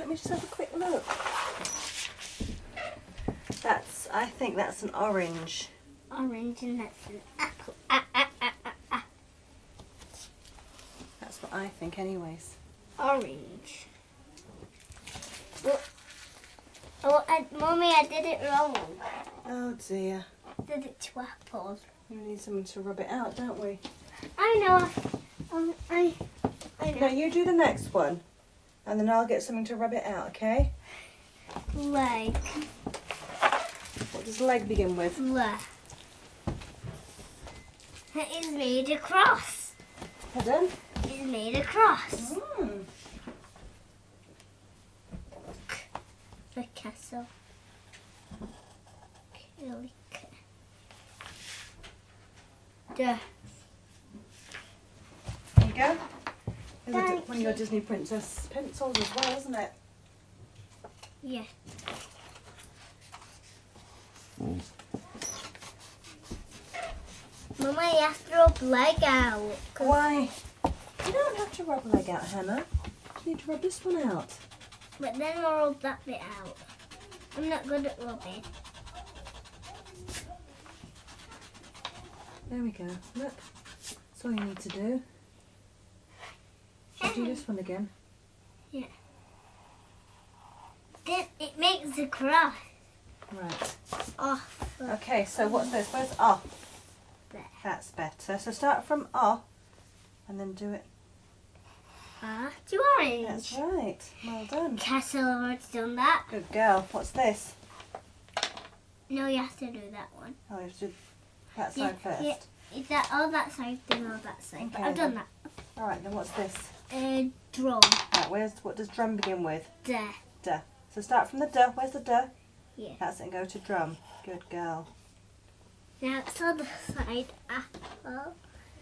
let me just have a quick look. I think that's an orange. Orange, and that's an apple. That's what I think anyways. Orange. Mummy, I did it wrong. Oh dear. I did it to apples. We need someone to rub it out, don't we? I know. I know. No, you do the next one. And then I'll get something to rub it out, okay? Leg. What does leg begin with? Leg. It is made a cross. Pardon? It's made a cross. Mm. The castle. Duh. There you go. There's Thank one of your Disney Princess pencils as well, isn't it? Yeah. Mama, you have to rub leg out. Why? You don't have to rub a leg out, Hannah. You need to rub this one out. But then I'll rub that bit out. I'm not good at rubbing. There we go. Look. That's all you need to do. I'll do this one again. Yeah. Then it makes a cross. Right. Oh. Okay, so what's this? Where's off? There. That's better. So start from off and then do it. To orange. That's right. Well done. Castle already done that. Good girl. What's this? No, you have to do that one. Oh, you have to do that side first. Yeah. Is that that side, then all that side. But Okay, I've done then. that. All right, then what's this? Drum. Right, what does drum begin with? There. Duh. So start from the duh. Where's the duh? Yeah. That's it, and go to drum. Good girl. Now it's on the side. Apple.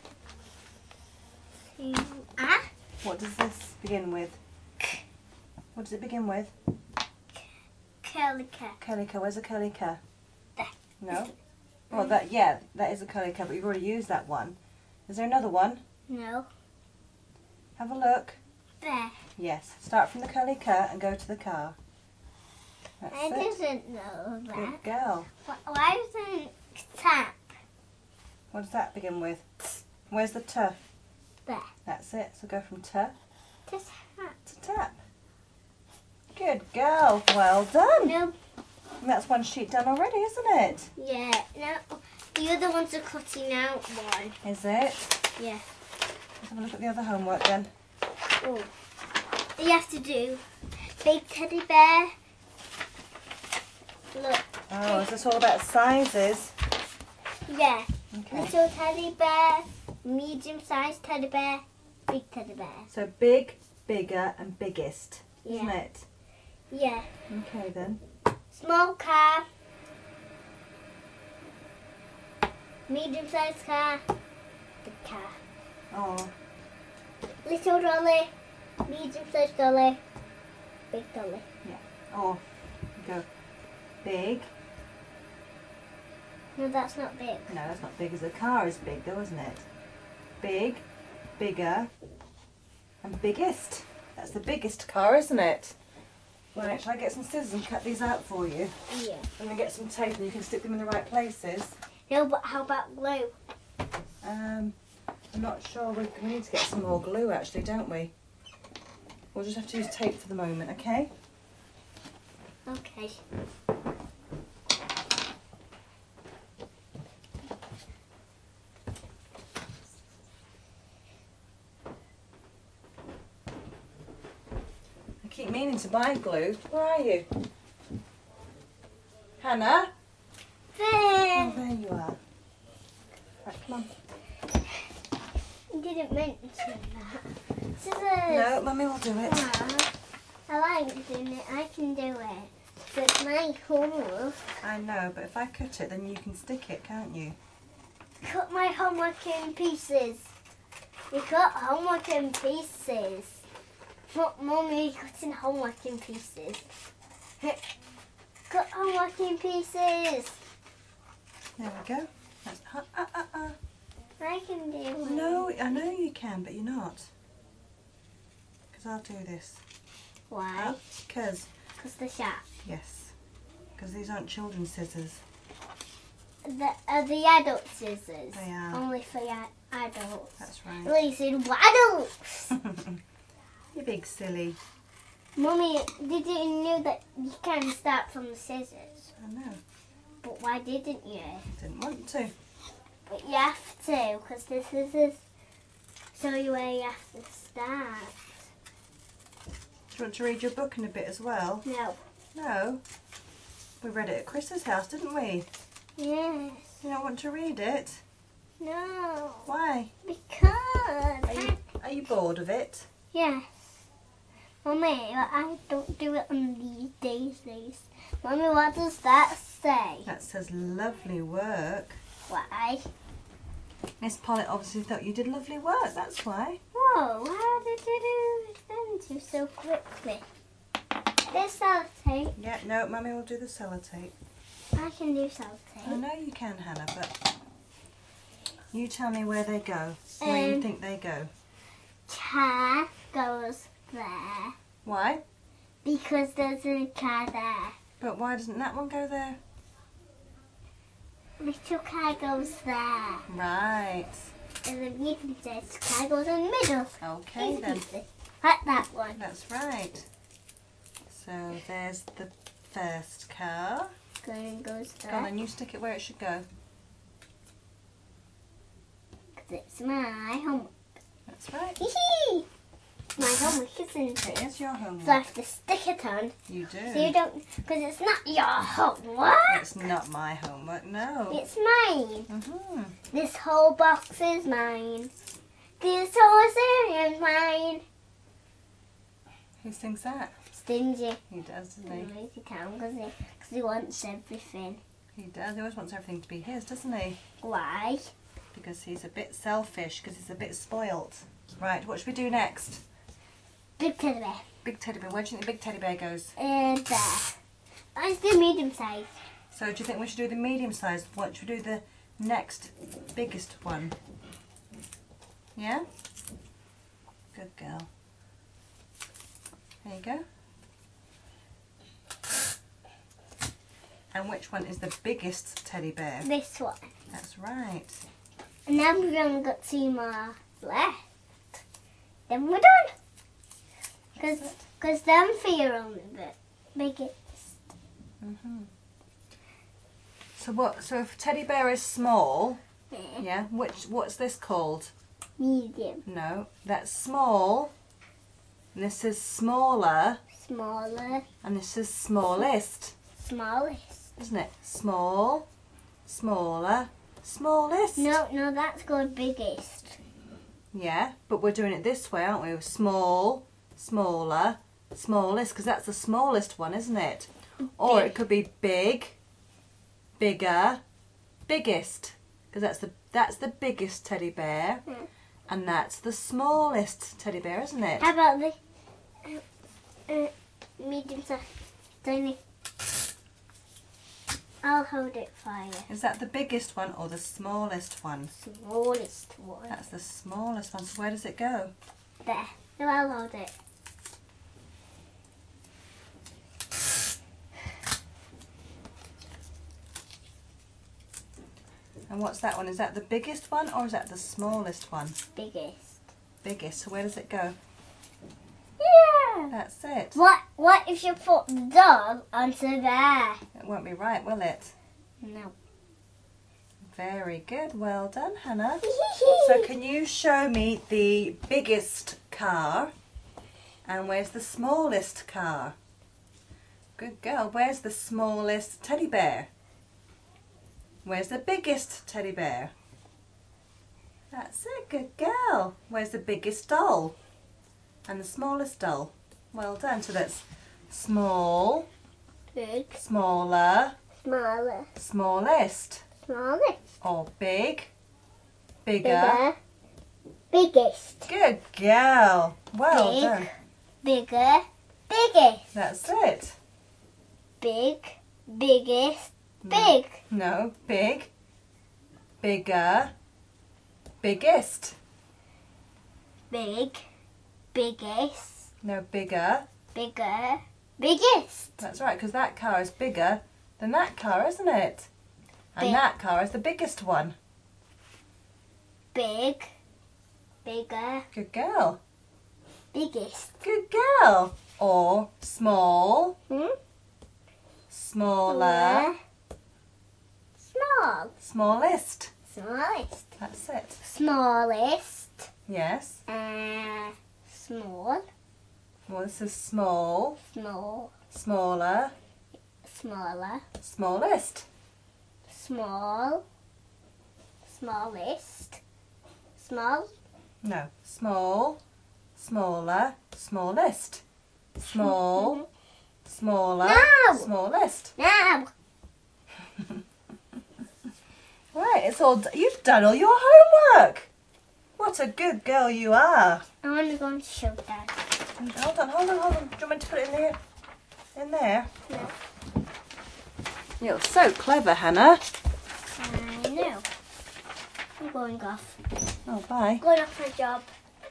What does this begin with? What does it begin with? Curly cat. Curly K. Where's the curly K? There. No? Well, that is a curly K, but you've already used that one. Is there another one? No. Have a look. There. Yes. Start from the curly K and go to the car. That's I it. didn't know that. Good girl. Why isn't tap? What does that begin with? Where's the T? There. That's it. So go from T To tap. to tap. Good girl. Well done. No. And that's one sheet done already, isn't it? Yeah. No. The other ones are cutting out one. Is it? Yeah. Let's have a look at the other homework then. Oh. You have to do big teddy bear. Look. Oh, is this all about sizes? Yeah. Okay. Little teddy bear, medium-sized teddy bear, big teddy bear. So big, bigger and biggest, isn't Yeah. it? Yeah. Okay then. Small car, medium-sized car, big car. Oh, Little dolly, medium-sized dolly, big dolly. oh, go big. No, that's not big. No, that's not big as a car is big though, isn't it? Big, bigger and biggest. That's the biggest car, isn't it? Right, shall I get some scissors and cut these out for you? Yeah. And then get some tape and you can stick them in the right places. No, but how about glue? I'm not sure. We need to get some more glue actually, don't we? We'll just have to use tape for the moment, okay? Okay. I keep meaning to buy glue. Where are you? Hannah? There. Oh, there you are. Right, come on. You didn't mention that. Scissors. No, Mummy will do it. I like doing it. I can do it. But it's my homework. I know, but if I cut it, then you can stick it, can't you? Cut my homework in pieces. You cut homework in pieces. Not Mummy cutting homework in pieces. Cut homework in pieces. There we go. That's, I can do it. No, I know you can, but you're not. Because I'll do this. Why? Because. Because they're sharp. Yes. Because these aren't children's scissors. The adult scissors. They are. Only for adults. That's right. Listen, adults! You big silly. Mummy, did you know that you can start from the scissors? I know. But why didn't you? Didn't want to. But you have to, because the scissors show you where you have to start. Do you want to read your book in a bit as well? No. No. We read it at Chris's house, didn't we? Yes. You don't want to read it? No. Why? Because. Are you bored of it? Yes. Mummy, I don't do it on these days. Mummy, what does that say? That says lovely work. Why? Miss Pollitt obviously thought you did lovely work, that's why. Whoa, how did you do that so quickly? This sellotape. Yeah, no, Mummy will do the sellotape. I can do I sellotape. know you can, Hannah, but you tell me where they go. Where you think they go. Car goes there. Why? Because there's a car there. But why doesn't that one go there? Little car goes there. Right. And the medium-sized car goes in the middle. Okay then. Like that one. That's right. So there's the first car. Goes Go on there. then, you stick it where it should go. 'Cause it's my homework. That's right. Hee-hee! My homework, isn't It it? is your So I homework. have to stick it on. You do. So you don't, because it's not your homework. It's not my homework, no. It's mine. Mm-hmm. This whole box is mine. This whole area is mine. Who thinks that? Stingy. He does, doesn't He he? makes it count because he wants everything. He does. He always wants everything to be his, doesn't he? Why? Because he's a bit selfish, because he's a bit spoilt. Right, what should we do next? Big teddy bear. Big teddy bear. Where do you think the big teddy bear goes? And there. Let's do medium size. So do you think we should do the medium sized? What should we do the next biggest one? Yeah? Good girl. There you go. And which one is the biggest teddy bear? This one. That's right. And then we've only got 2 more left. Then we're done. Because them 3 are only the biggest. Mm-hmm. So what? So if teddy bear is small, Yeah. yeah. What's this called? Medium. No, that's small. And this is smaller, Smaller. and this is smallest, Smallest. isn't it? Small, smaller, smallest. No, that's called biggest. Yeah, but we're doing it this way, aren't we? Small, smaller, smallest, because that's the smallest one, isn't it? Or it could be big, bigger, biggest, because that's the biggest teddy bear, Yeah. and that's the smallest teddy bear, isn't it? How about the medium size? Tiny. I'll hold it for you. Is that the biggest one or the smallest one? Smallest one. That's the smallest one. So where does it go? There. No, I'll hold it. And what's that one? Is that the biggest one or is that the smallest one? Biggest. Biggest. So where does it go? Yeah. That's it. What if you put the dog onto there? It won't be right, will it? No. Very good. Well done, Hannah. So can you show me the biggest car? And where's the smallest car? Good girl. Where's the smallest teddy bear? Where's the biggest teddy bear? That's it. Good girl. Where's the biggest doll? And the smallest doll? Well done. So that's small, Big. smaller, Smaller. smallest. Smallest. Or big, bigger. Biggest. Good girl. Well Big. done. Bigger. Biggest. That's it. Big. Biggest. Big. No, big, bigger, biggest. Big. Biggest. No, bigger, Bigger. Biggest. That's right, because that car is bigger than that car, isn't it? And Big. that car is the biggest one. Big. Bigger. Good girl. Biggest. Good girl. Or small, smaller, Small. smallest. Smallest. That's it. Smallest. Yes. Small. Well, this is small, Small. smaller, Smaller. smallest. Small. Smallest. Small. No. Small, smaller, smallest. Small, smaller, No. smallest. Now. Right, it's all. You've done all your homework. What a good girl you are. I want to go and show Dad. Hold on. Do you want me to put it in there? In there? No. You're so clever, Hannah. I know. I'm going off. Oh, bye. Going off my job.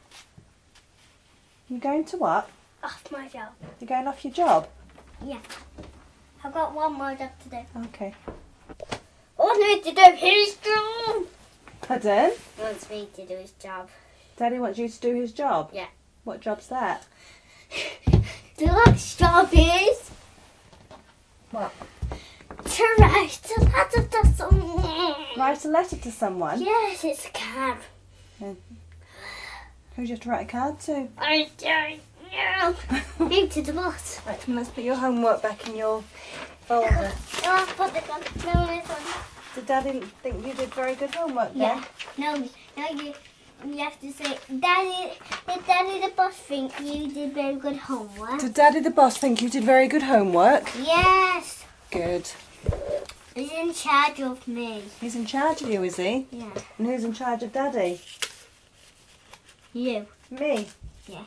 You going to what? Off my job. You're going off your job? Yeah. I've got one more job to do. Okay. I want me to do his job. Pardon? He wants me to do his job. Daddy wants you to do his job? Yeah. What job's that? The next job is What? to write a letter to someone. Write a letter to someone? Yes, it's a card. Who do you have to write a card to? I don't know. Maybe to the boss. Right, come on, let's put your homework back in your folder. No, I'll put this one. No, this one. Did Daddy think you did very good homework then? Yeah. No, you have to say, Daddy, did Daddy the boss think you did very good homework? Did Daddy the boss think you did very good homework? Yes. Good. He's in charge of me. He's in charge of you, is he? Yeah. And who's in charge of Daddy? You. Me. Yeah.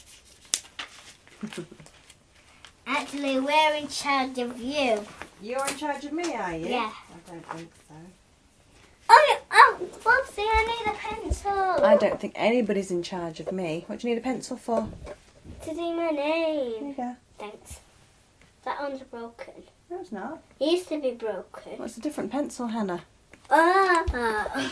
Actually, we're in charge of you. You're in charge of me, are you? Yeah. I don't think so. Oh, Bobsy, I need a pencil. I don't think anybody's in charge of me. What do you need a pencil for? To do my There you name. go. Thanks. That one's broken. No, it's not. It used to be broken. What's a different pencil, Hannah? Ah.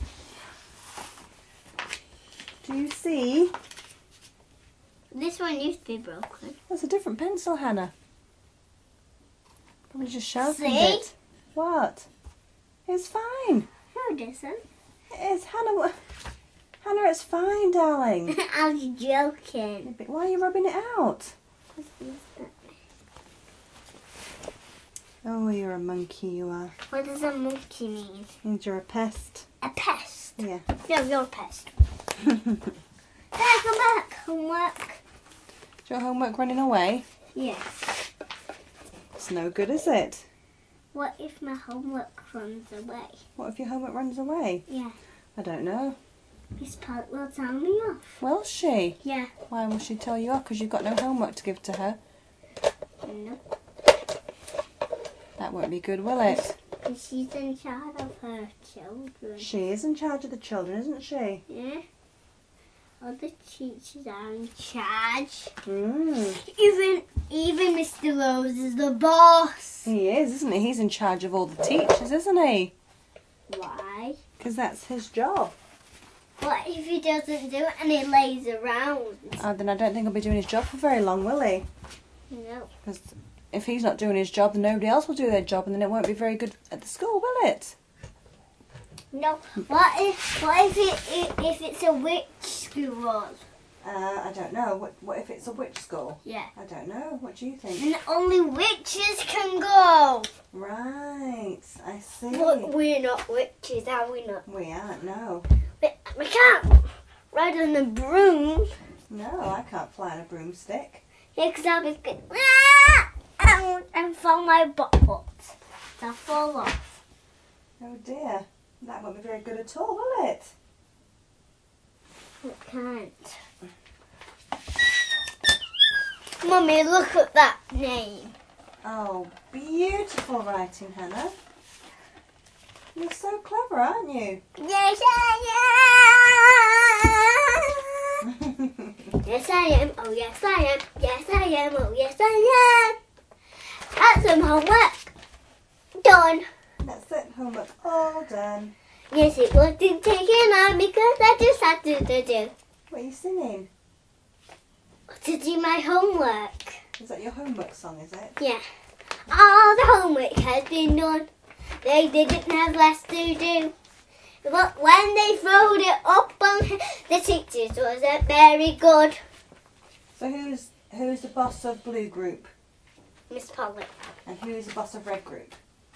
Do you see? This one used to be broken. That's a different pencil, Hannah. Probably just sharpened See? it. What? It's fine. No, it isn't. It is, Hannah. Hannah, it's fine, darling. I was joking. But why are you rubbing it out? Oh, you're a monkey, you are. What does a monkey mean? Means you're a pest. A pest. Yeah. No, you're a pest. Dad, come back. Homework. Is your homework running away? Yes. It's no good, is it? What if my homework runs away? What if your homework runs away? Yeah. I don't know. Miss Park will tell me off. Will she? Yeah. Why will she tell you off? Because you've got no homework to give to her. No. That won't be good, will it? Because she's in charge of her children. She is in charge of the children, isn't she? Yeah. Other teachers are in charge. Even Mr. Rose is the boss. He is, isn't he? He's in charge of all the teachers, isn't he? Why? Because that's his job. What if he doesn't do it and he lays around? Then I don't think he'll be doing his job for very long, will he? No. Because if he's not doing his job, then nobody else will do their job, and then it won't be very good at the school, will it? No. What if it's a witch school? I don't know. What if it's a witch school? Yeah. I don't know. What do you think? And only witches can go. Right, I see. But we're not witches, are we not? We aren't, no. We can't ride on a broom. No, I can't fly on a broomstick. Yeah, because I'll be good. And fall my butt. I'll fall off. Oh dear. That won't be very good at all, will it? It can't. Mummy, look at that name. Oh, beautiful writing, Hannah. You're so clever, aren't you? Yes, I am. Yes, I am. Oh, yes, I am. Yes, I am. Oh, yes, I am. That's some homework. Done. That's it. Homework all done. Yes, it wasn't taken on because I just had to do. What are you singing? To do my homework. Is that your homework song, is it? Yeah. All the homework has been done. They didn't have less to do. But when they throwed it up on the teachers wasn't very good. So who's the boss of blue group? Miss Polly. And who's the boss of red group?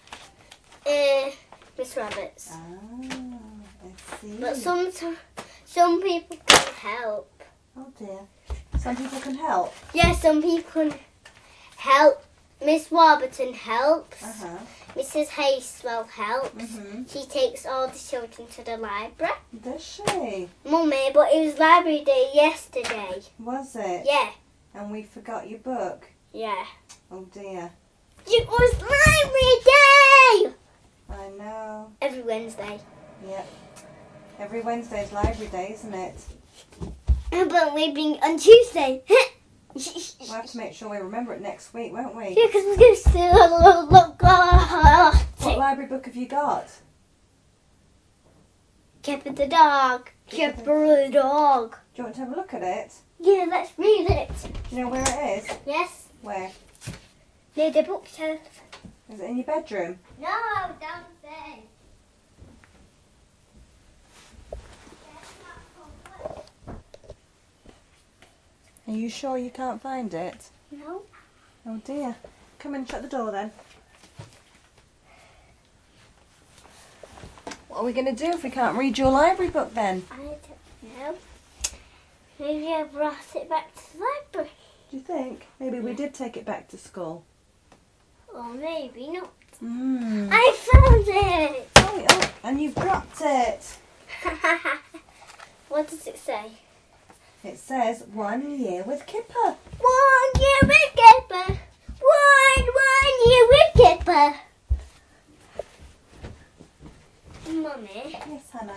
Miss Roberts. Ah, I see. But some people can help. Oh dear. Some people can help. Yeah, some people can help. Miss Warburton helps. Uh-huh. Mrs. Hayswell helps. Mm-hmm. She takes all the children to the library. Does she? Mummy, but it was library day yesterday. Was it? Yeah. And we forgot your book. Yeah. Oh dear. It was library day! I know. Every Wednesday. Yep. Every Wednesday's library day, isn't it? But we're being on Tuesday. We'll have to make sure we remember it next week, won't we? Yeah, because we're going to look. What library book have you got? Kipper the dog. Kipper the dog. Do you want to have a look at it? Yeah, let's read it. Do you know where it is? Yes, Where? near the bookshelf. Is it in your bedroom? No, downstairs. Are you sure you can't find it? No. Oh dear. Come and shut the door then. What are we going to do if we can't read your library book then? I don't know. Maybe I brought it back to the library. Do you think? Maybe we did take it back to school. Or maybe not. Mm. I found it! Oh, and you've dropped it. What does it say? It says 1 year with Kipper. 1 year with Kipper. 1 year with Kipper. Mummy, Yes, Hannah.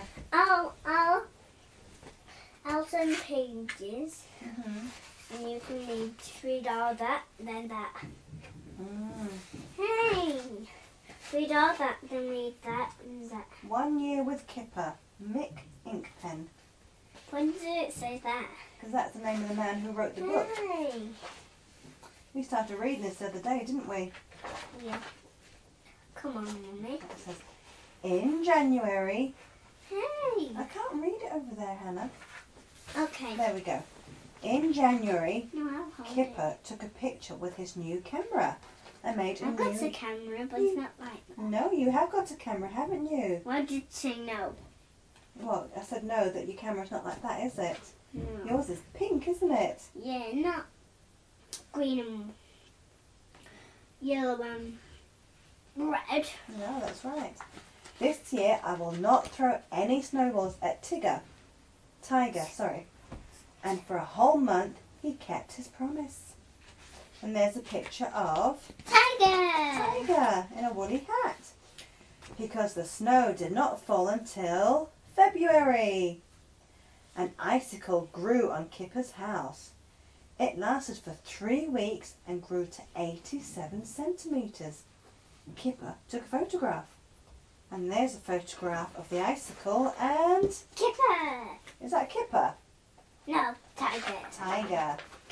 I'll send pages, Mm-hmm. and you can read all that, then that. Mm. Hey, read all that, then read that, and that. 1 year with Kipper. Mick Inkpen. When did it say that? Because that's the name of the man who wrote the book. Hey. We started reading this the other day, didn't we? Yeah. Come on, Mummy. It says, in January. Hey. I can't read it over there, Hannah. Okay. There we go. In January, No, I'll hold Kipper took a picture with his new camera and made it. a I've got a new... camera, but it's not like that. No, you have got a camera, haven't you? Why did you say no? Well, I said no, that your camera's not like that, is it? No. Yours is pink, isn't it? Yeah, not green and yellow and red. No, that's right. This year, I will not throw any snowballs at Tiger, sorry. And for a whole month, he kept his promise. And there's a picture of Tiger in a woolly hat. Because the snow did not fall until February. An icicle grew on Kipper's house. It lasted for 3 weeks and grew to 87 centimetres. Kipper took a photograph. And there's a photograph of the icicle and... Kipper. Is that Kipper? No, Tiger. Tiger.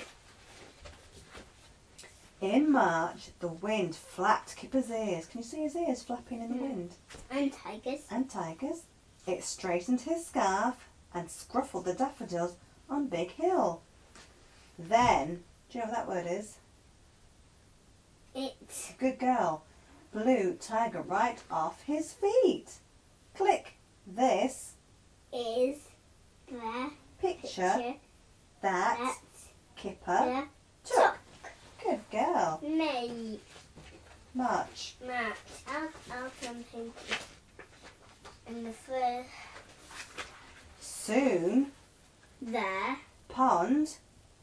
In March, the wind flapped Kipper's ears. Can you see his ears flapping in the wind? And tigers. And Tiger's. It straightened his scarf and scruffled the daffodils on Big Hill. Then, do you know what that word is? It Good girl. Blew Tiger right off his feet. Click. This is the picture that that Kipper the took. Good girl. May March. March. I'll something. And the first Soon, the pond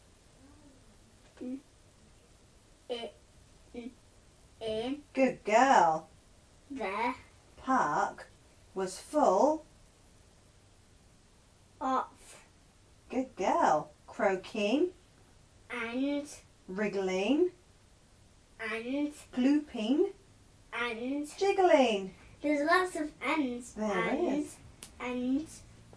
it in good girl. the Park was full. of Good girl. croaking, and wriggling, glooping, and jiggling. there's lots of ands. There is. And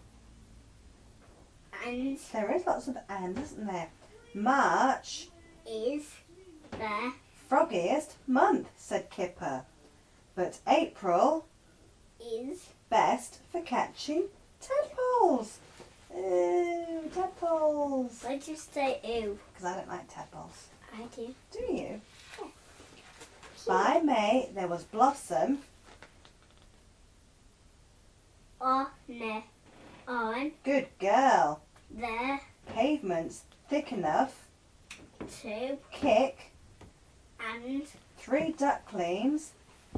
There is lots of ands, isn't there? March is the froggiest month, said Kipper. But April is best for catching tadpoles. Ooh, tadpoles. why do you say ew? Because I don't like tadpoles. I do. Do you? By May there was blossom. On Good girl. the Pavements thick enough. to Kick. and 3 ducklings.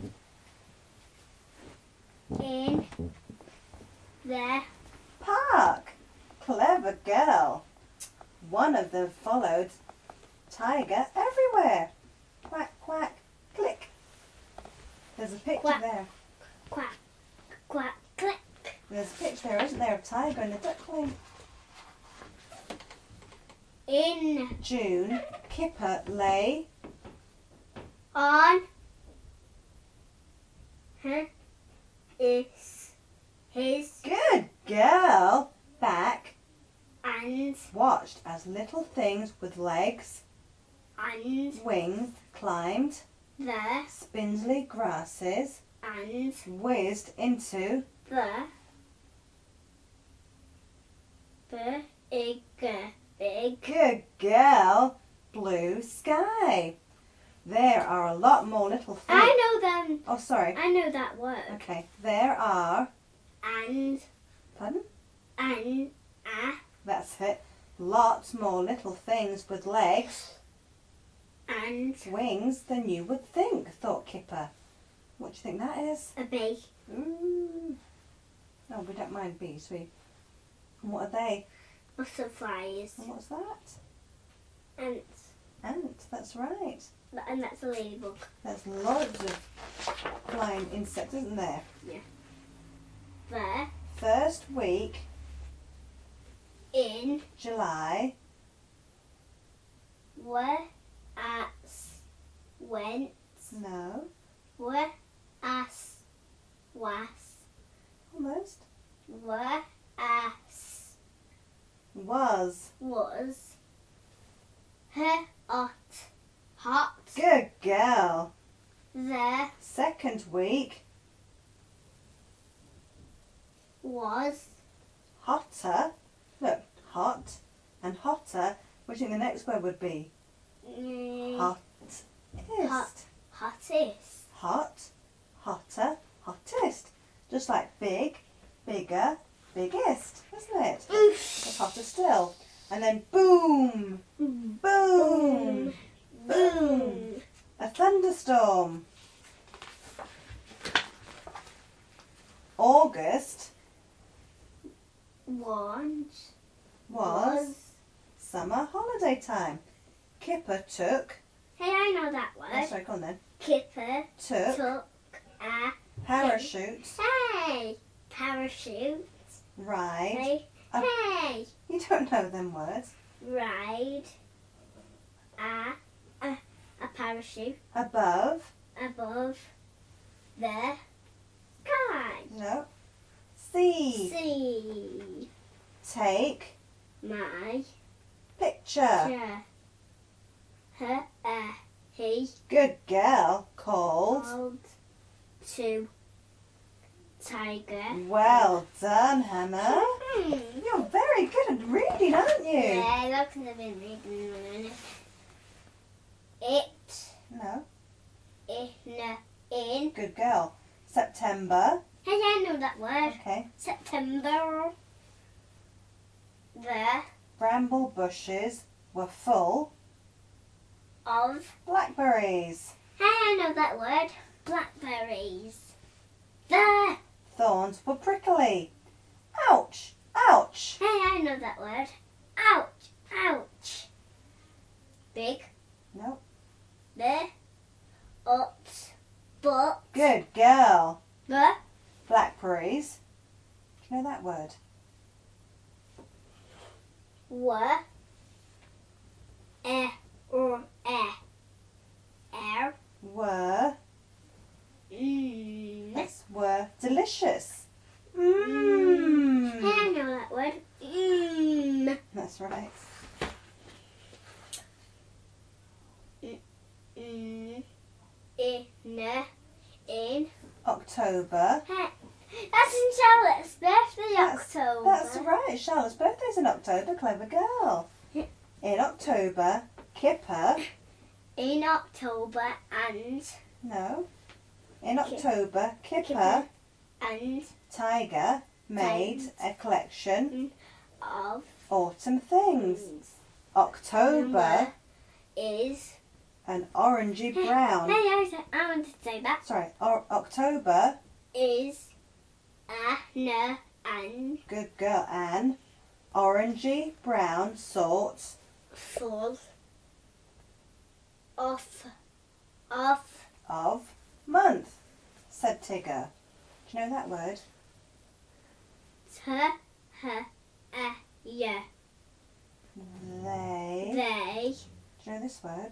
in the Park. Clever girl. One of them followed Tiger everywhere. Quack, quack, click. There's a picture Quack. there. quack, quack, click. There's a picture there, isn't there, of Tiger and a duckling. In June, Kipper lay on is his good girl back, and watched as little things with legs, and wings climbed the spindly grasses, and whizzed into the big good girl blue sky. There are a lot more little things. I know them. Oh, sorry. I know that word. Okay. There are. And Pardon? and That's it. Lots more little things with legs, and wings than you would think, thought Kipper. What do you think that is? a bee. Ooh. Oh, we don't mind bees, we. And what are they? Butterflies. And what's that? Ants. Ants, that's right. And that's a ladybug. There's loads of flying insects, isn't there? There First week, in July, where as went no, where as was almost, where as was. her hot Good girl. there Second week, was hotter. Look, hot and hotter. What do you think the next word would be? Hottest. hottest Hot, hotter, hottest. Just like big, bigger, biggest, isn't it? It's hotter still. And then boom, boom, boom. A thunderstorm. August was summer holiday time. Kipper took. Hey, I know that Oh, word. sorry, go on then. Kipper Took took a parachute hey parachute. ride. Hey, A- hey You don't know them words. ride a parachute Above. above the sky. No. See. See Take my picture. chair. He Good girl. Called. called to Tiger. Well done, Hannah. Hmm. You're very good at reading, aren't you? Yeah, look, I've been reading it. No. In. Good girl. September. Hey, I know that word. Okay. September. The Bramble bushes were full of. blackberries. Hey, I know that word. Blackberries. The. Thorns were prickly. Ouch! Ouch! Hey, I know that word. Ouch! Ouch! Big. No. The. But. Good girl. The. Blackberries. Do you know that word? Were. or air. Were. Mm. Yes, were delicious. I know that word. That's right. In October. That's in Charlotte's birthday, October. That's right. Charlotte's birthday's in October. Clever girl. In October, Kipper. In October and No. In October, Kipper and Tiger made a collection of autumn things. October is an orangey brown. I want to say that. Sorry, October. Is and Good girl, Anne. Orangey brown sort full of of month, said Tigger. Do you know that word? yeah. They. They Do you know this word?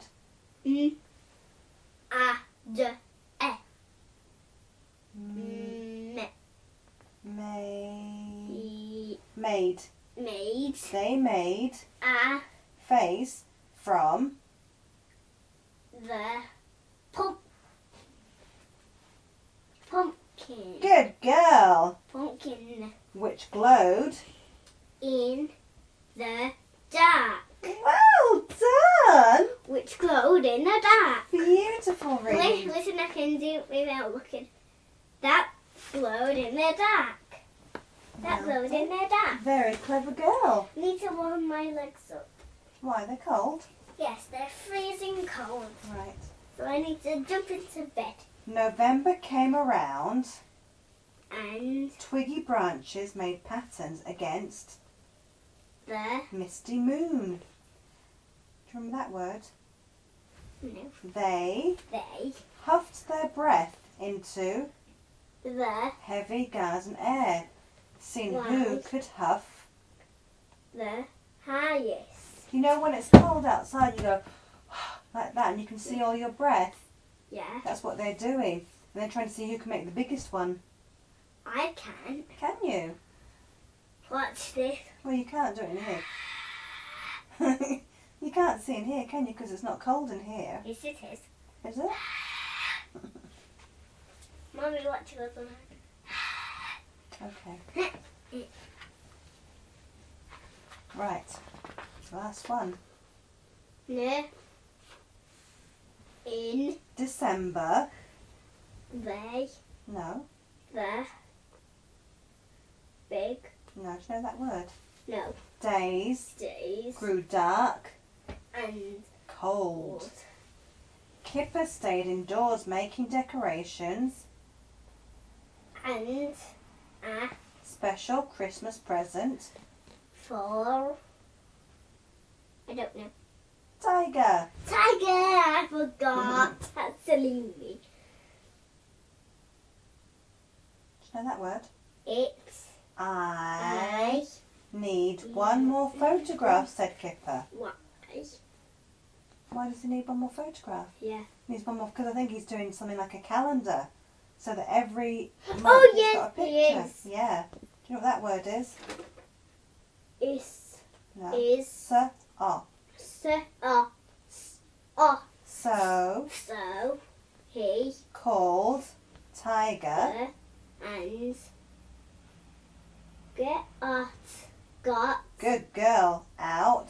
Made. They made a face from the pumpkin. good girl, Pumpkin which glowed. in the dark. Well done. Which glowed in the dark. Beautiful, Reed. Listen, I can do it without looking. That glowed in the dark. That Well glowed in the dark. Very clever girl. I need to warm my legs up. Why, they're cold? Yes, they're freezing cold. Right. So I need to jump into bed. November came around. And Twiggy branches made patterns against the misty moon. Do you remember that word? no, They they huffed their breath into the heavy gas and air, seeing who Right. could huff. the highest. You know when it's cold outside, you go like that, and you can see all your breath. Yeah, That's what they're doing. And they're trying to see who can make the biggest one. I can. Can you? Watch this. Well, you can't do it in here. You can't see in here, can you? Because it's not cold in here. Yes, it is. Is it? Mommy, watch this one. Okay. Right. Last one. No. In December. they No. the big No, do you know that word? no Days days grew dark, and cold. cold. Kipper stayed indoors making decorations, And a special Christmas present. for I don't know. Tiger. Tiger, I forgot. That's silly me. Do you know that word? It's I I need one more photograph, said Kipper. why? Why does he need one more photograph? Yeah. He needs one more because I think he's doing something like a calendar, so that every month Oh, he's yes, got a he picture. is. Yeah. Do you know what that word is? No. Is So, so so he called Tiger. and got Good girl. Out.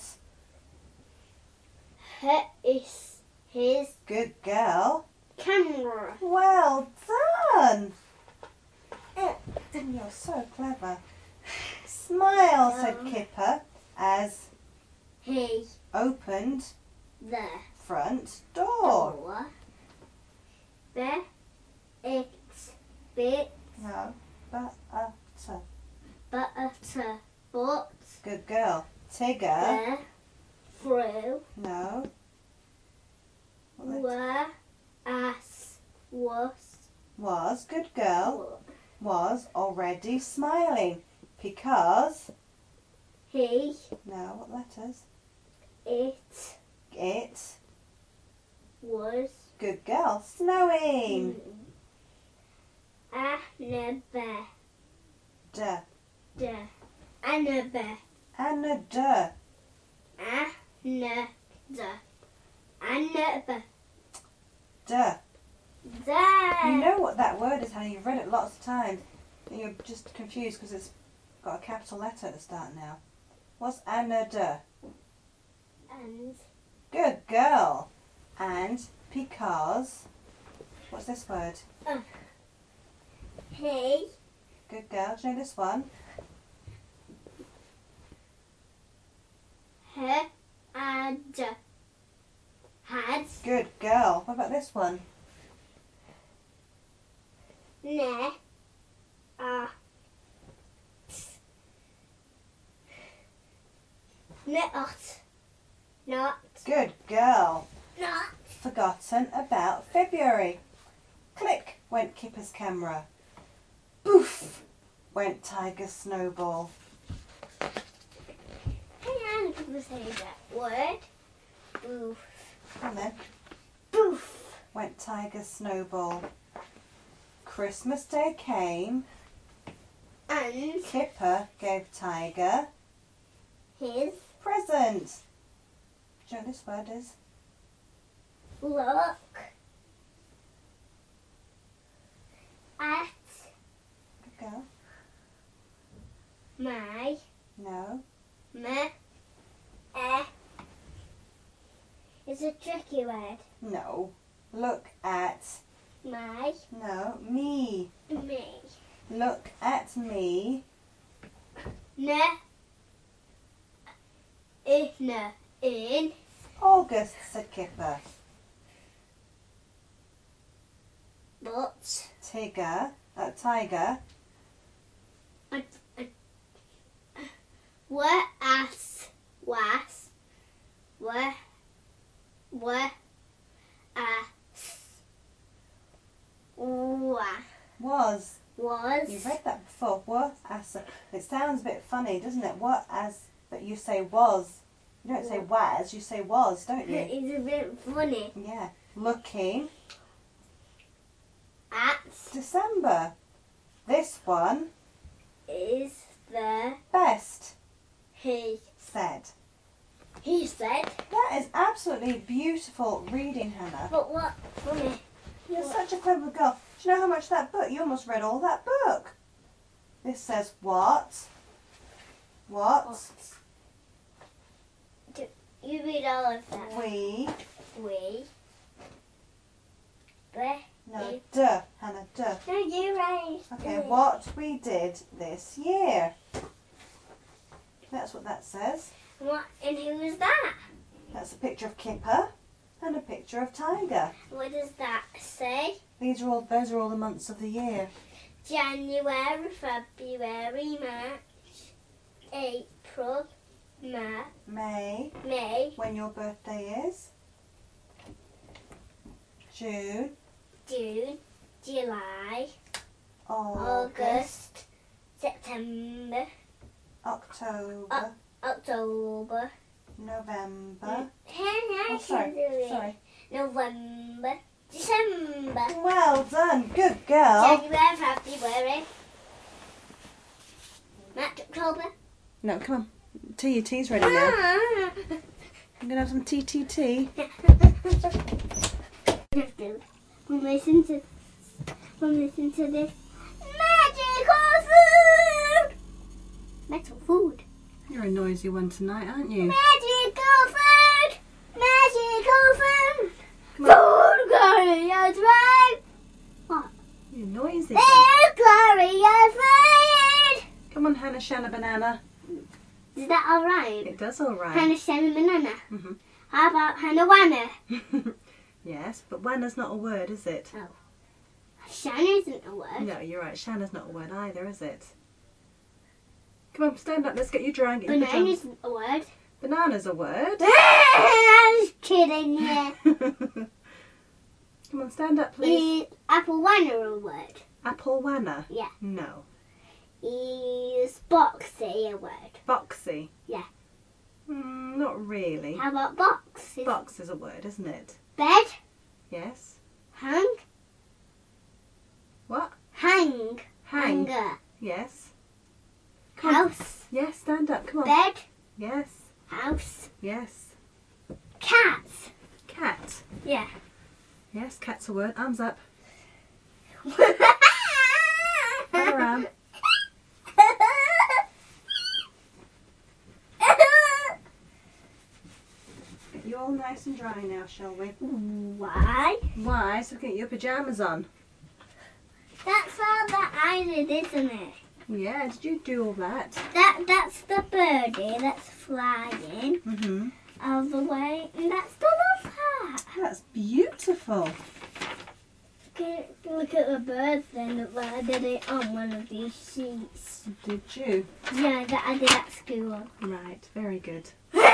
his Good girl. camera. Well done. You're so clever. Smile, said Kipper as He opened the front door. door. There it's bit No, butter. butter but Good girl. Tigger. the through No. were as Was, good girl, was already smiling because, he no, what letters? it It was good girl. Snowing. Annabelle. D. Annabelle. Anna d. Annabelle. Annabelle. D. There. You know what that word is, Hannah. You've read it lots of times. And you're just confused because it's got a capital letter at the start now. What's Anna d? And Good girl. And because. What's this word? he Good girl. Do you know this one? had Good girl. What about this one? ne not Good girl. not Forgotten about February. Click went Kipper's camera. Boof went Tiger's snowball. Hey, I'm say that word. Boof. And then Boof. went Tiger's snowball. Christmas Day came. And Kipper gave Tiger his present. Do you know what this word is? look at Good girl. my No. It's a tricky word. No. Look at. My No. Me. me. Look at me. In August, said Kipper. but Tiger. were as Was. You've read that before. What as? It sounds a bit funny, doesn't it? What as? But you say was. You don't say was. You say was, don't you? It's a bit funny. Yeah. Looking. At December. This one. is the Best. he Said. said. That is absolutely beautiful reading, Hannah. But what funny? You're such a clever girl. Do you know how much that book? You almost read all that book. This says what? What? You read all of that. We. No, duh, Hannah, duh. No, you right. Okay, what we did this year. That's what that says. What? And who is that? That's a picture of Kipper and a picture of Tiger. What does that say? Those are all the months of the year. January, February, March, April, May, May, when your birthday is. June, July, August, September, October, October, November. Oh, Sorry. November, December, Well done, good girl. January, February, March, October. No, come on. Tea's ready now. I'm gonna have some tea. Listen to this magical food. Metal food. You're a noisy one tonight, aren't you? Magical food. Magical food. Food glorious food. What? You're noisy. Food glorious food. Come on, Hannah Shanna Banana. Is that alright? It does all right. Hannah Shanna Banana. Mhm. How about Hannah Wanna? Yes, but Wanna's not a word, is it? Oh. Shanna isn't a word. No, you're right. Shanna's not a word either, is it? Come on, stand up. Let's get you dry. Get your Banana pajamas. isn't a word. Banana's a word. I was kidding, yeah. Come on, stand up, please. Is Apple Wanna a word? Apple Wanna? Yeah. No. Is Boxy a word? Boxy? Yeah. Not really. How about box? Box is a word, isn't it? Bed? Yes. Hang? What? Hang. Hang. Hanger. Yes. House. Yes, stand up. Come on. Bed. Yes. House. Yes. Cat. Cat. Yeah. Yes, cat's a word. Arms up. Get Around. Get you all nice and dry now, shall we? Why? Why? So get your pyjamas on. That's all that I did, isn't it? Yeah, did you do all that? That's the birdie that's flying Mm-hmm. all the way, and that's the love heart. That's beautiful. Look at the birds then. Look like I did it on one of these sheets. Did you? Yeah, that I did at school. Right, very good.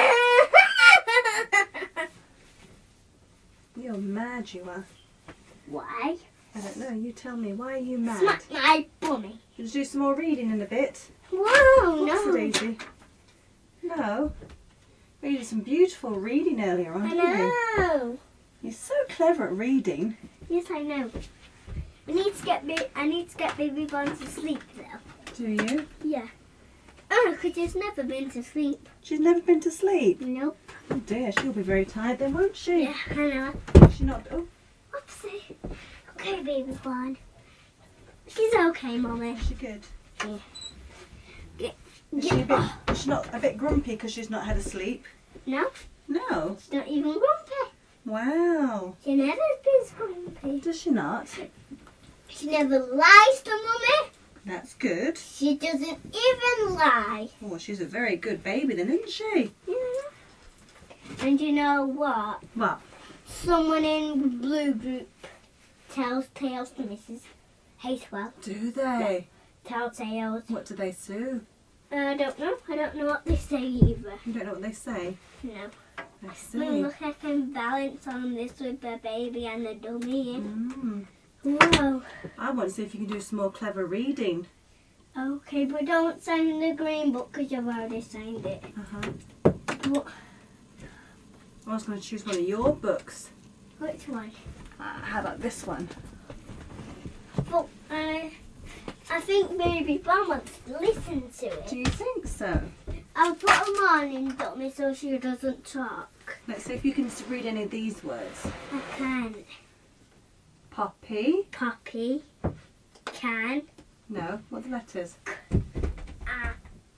You're mad, you are. Why? I don't know, you tell me. Why are you mad? Smack my bummy. Should we do some more reading in a bit? Whoa, What's no. it, Daisy? No. We did some beautiful reading earlier on, I didn't we? know. You're so clever at reading. Yes, I know. I need to get baby Bond to sleep though. Do you? Yeah. Oh, because she's never been to sleep. She's never been to sleep. Nope. Oh dear, she'll be very tired then, won't she? Yeah, I know. She's not. Oh, Whoopsie. Okay, baby Bond. She's okay, Mommy. is she good? Yeah. Is she a bit? Is she not a bit grumpy because she's not had a sleep? No, No. she's not even grumpy. Wow. She never is grumpy. Does she not? She never lies to Mummy. That's good. She doesn't even lie. Oh, she's a very good baby then, isn't she? Yeah. And you know what? What? Someone in Blue Group tells tales to Mrs. Hatewell. Do they? Tell tales. What do they do? I don't know. I don't know what they say either. You don't know what they say? No. I see. Look, I can balance on this with the baby and the dummy. Mm. Whoa. I want to see if you can do some more clever reading. Okay, but don't sign the green book because you've already signed it. Uh-huh. What? I was going to choose one of your books. Which one? How about this one? But I think Baby Bum wants to listen to it. Do you think so? I'll put them on in dummy so she doesn't talk. Let's see if you can read any of these words. I can. Poppy. Poppy. Can. No. What are the letters? At.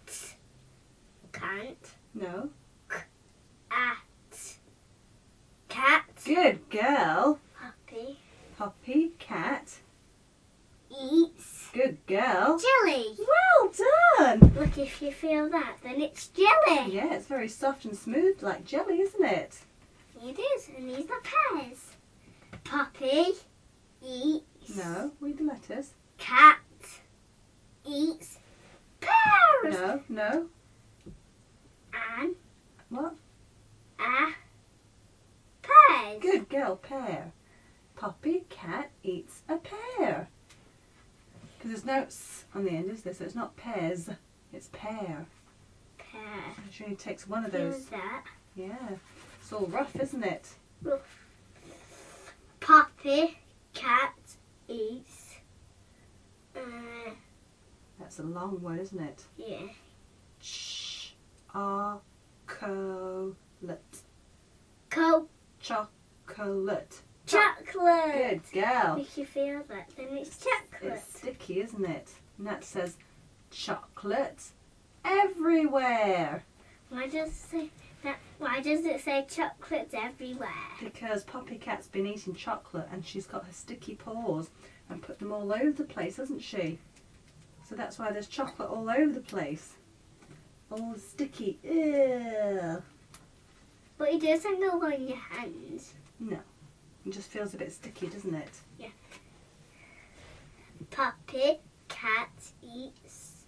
Can't. No. At. Cat. Good girl. Poppy. Poppy. Cat. Eats. Good girl. Jelly. Well done. Look, if you feel that, then it's jelly. Yeah, it's very soft and smooth like jelly, isn't it? It is, and these are pears. Poppy eats. No. Read the letters. Cat eats pears. No. No. And What? pears. Good girl. Pear. Poppy. Cat eats a pear. Because there's no s on the end, is there? So it's not pears. It's pear. Pear. It only takes one of Who's those. that? Yeah. It's all rough, isn't it? Poppy cat eats. That's a long word, isn't it? Yeah. Chocolate. Chocolate. Chocolate. Good girl. If you feel that, then it's chocolate. It's sticky, isn't it? And that says chocolate everywhere. Why does it say that? Why does it say chocolates everywhere? Because Poppy Cat's been eating chocolate and she's got her sticky paws and put them all over the place, hasn't she? So that's why there's chocolate all over the place. All sticky. Ew. But it doesn't go on your hands. No. It just feels a bit sticky, doesn't it? Yeah. Poppy cat eats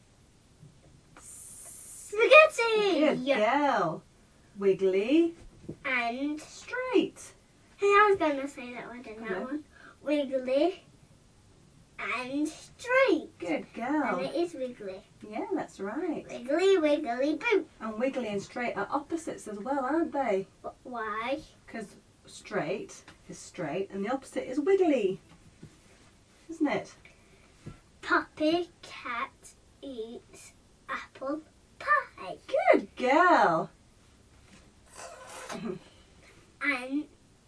spaghetti. Good girl. Wiggly. And Straight. hey, I was gonna say that one, didn't Okay. that one? Wiggly and straight. Good And girl. it is wiggly. Yeah, that's right. Wiggly, wiggly, boo. And wiggly and straight are opposites as well, aren't they? Why? Because straight is straight and the opposite is wiggly. Isn't it? Puppy cat eats apple pie. Good girl. And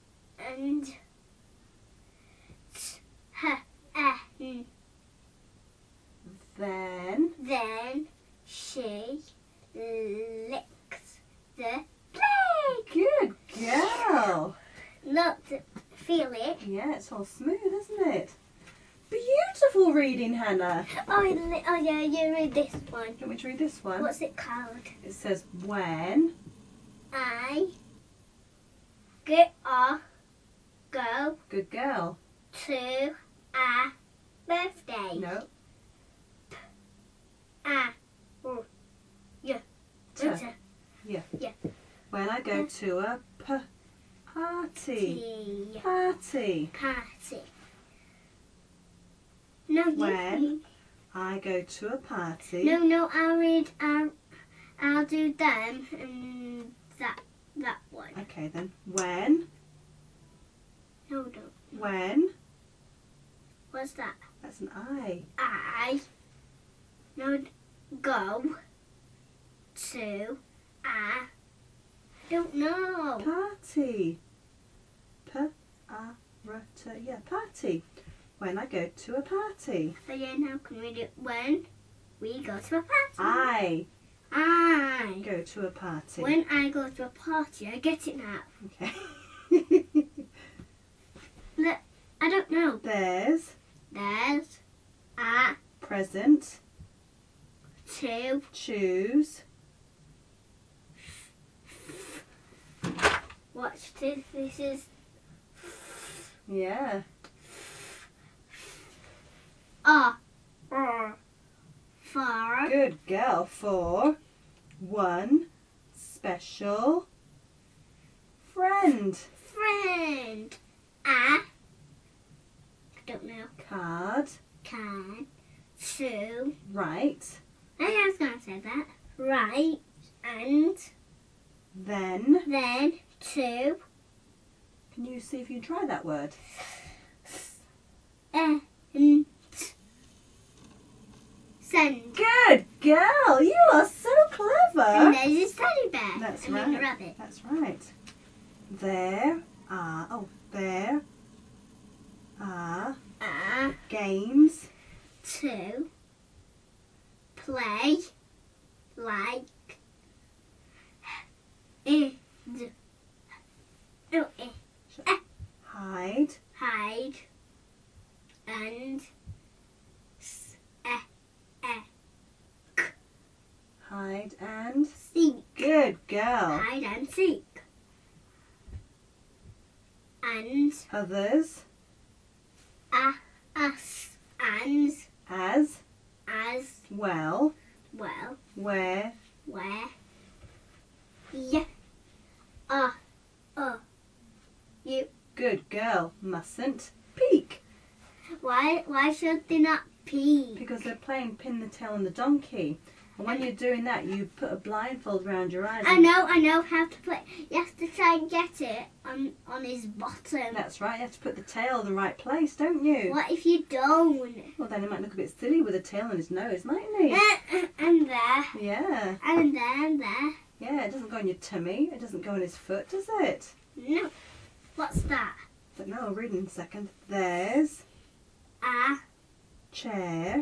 then she licks the plate. Good girl. Look, feel it. Yeah, it's all smooth, isn't it? Beautiful reading, Hannah. Oh yeah, you read this one. Do you want me to read this one? What's it called? It says, when I go good girl. to a birthday. No. Yeah. T. When I go to a party. Party. Party. No, When I go to a party. No, I'll read. I'll do them and that one. Okay then. When. No, don't. When. What's that? That's an I. I go to a. Don't know. Party. Yeah, party. When I go to a party. But yeah, now can we do when we go to a party? I go to a party. When I go to a party, I get it now. Okay. I don't know. There's a present. to Choose. watch this. This is Yeah. for Good girl. For one special friend. friend. I don't know. Card. Can to. Right. I was gonna say that. Right and Then. to Can you see if you try that word? and send. Good girl. You are so And clever. there's a teddy bear. That's I mean, right. a rabbit. That's right. There are games To play like and hide hide and hide and seek. good girl. Hide and seek. And Others us and as well where where you good girl mustn't peek why should they not pee? because they're playing pin the tail on the donkey. And when you're doing that, you put a blindfold around your eyes. I know how to play. You have to try and get it on his bottom. That's right. You have to put the tail in the right place, don't you? What if you don't? Well, then he might look a bit silly with a tail on his nose, mightn't he? And there, Yeah. and there, and there. Yeah, it doesn't go on your tummy. It doesn't go on his foot, does it? No. What's that? But no, I'll read in a second. There's A chair.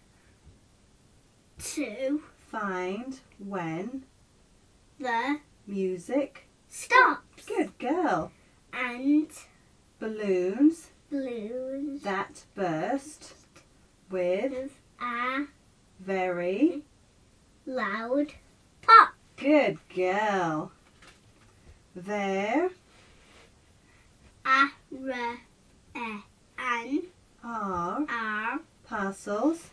to Find when the music. stops. Good girl. And Balloons balloons that burst with with a very loud pop. good girl. There And are parcels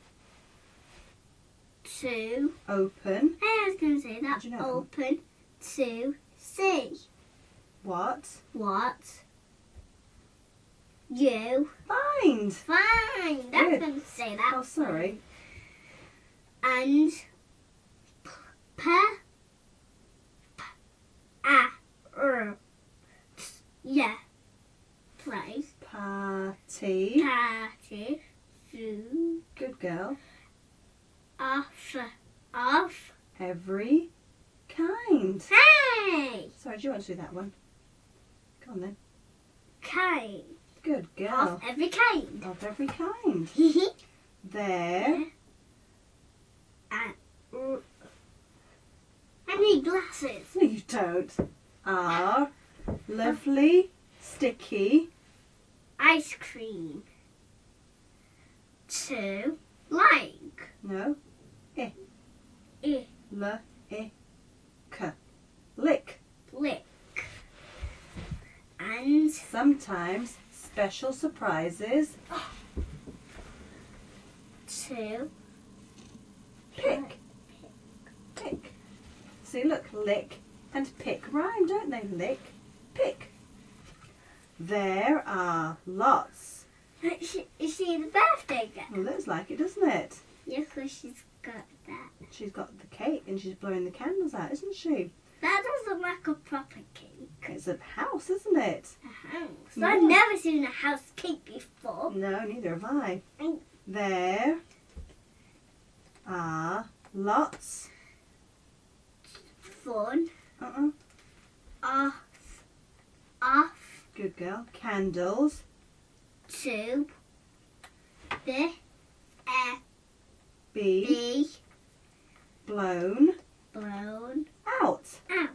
to. open. I was going to say that. Did you know? Open to see What? what you Like. find. Fine. That's Good. going to say that. Oh, sorry. And yeah. Place. Party. Party. Food. Good girl. Of. Every kind. Hey. Sorry, do you want to do that one? Go on then. Kind. Good girl. Of every kind. Of every kind. There. I need glasses. No, you don't. Are lovely, sticky. Ice cream. To like. No. I. L. I. K. Lick. Lick. And Sometimes special surprises. to Pick. Pick. See, look, lick and pick rhyme, don't they? Lick, pick. There are lots. Is she the birthday girl? Well, looks like it, doesn't it? Yes, because she's got that. She's got the cake and she's blowing the candles out, isn't she? That doesn't look like a proper cake. It's a house, isn't it? A house. Yeah. I've never seen a house cake before. No, neither have I. Mm. There are lots. Fun. Off. Good girl. Candles. To the Be blown blown out. out.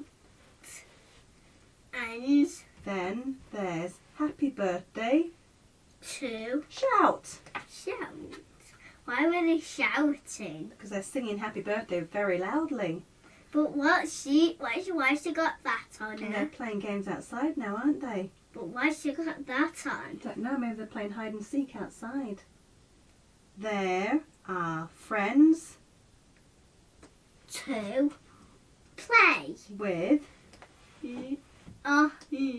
And Then there's happy birthday. to Shout. shout. Why were they shouting? Because they're singing happy birthday very loudly. But why she got that on And they're her? playing games outside now, aren't they? But why she got that on? Don't know, maybe they're playing hide and seek outside. There are friends To play. with On